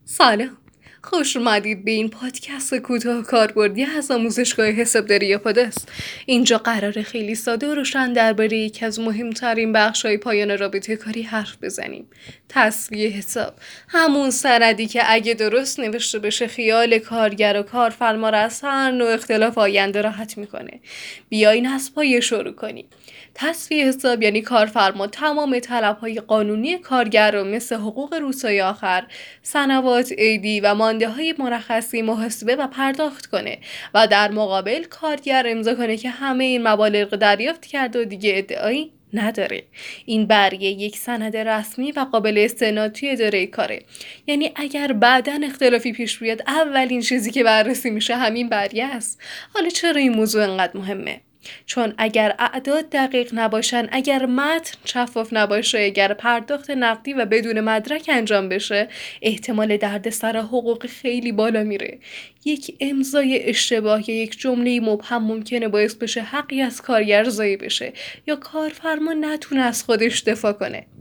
سلام، خوش اومدید به این پادکست کوتاه کاربردی از آموزشگاه حسابداری پاداس. اینجا قراره خیلی ساده و روشن درباره یکی از مهمترین بخش‌های پایان رابطه کاری حرف بزنیم. تسویه حساب، همون سندی که اگه درست نوشته بشه خیال کارگر و کارفرما را از هر نوع اختلاف آینده راحت میکنه. بیاین از پایه شروع کنیم. تسویه حساب یعنی کارفرما تمام طلب‌های قانونی کارگر رو مثل حقوق روزهای آخر، سنوات عیدی و مانده‌های مرخصی محاسبه و پرداخت کنه و در مقابل کارگر امضا کنه که همه این مبالغ دریافت کرده و دیگه ادعایی نداره. این برگه یک سند رسمی و قابل استناد توی اداره کاره. یعنی اگر بعداً اختلافی پیش بیاد اولین چیزی که بررسی میشه همین برگه است. حالا چرا این موضوع انقدر مهمه؟ چون اگر اعداد دقیق نباشن، اگر متن شفاف نباشه، اگر پرداخت نقدی و بدون مدرک انجام بشه، احتمال دردسر حقوقی خیلی بالا میره. یک امضای اشتباه یا یک جمله مبهم ممکنه باعث بشه حقی از کارگر ضایع بشه یا کارفرما نتونه از خودش دفاع کنه.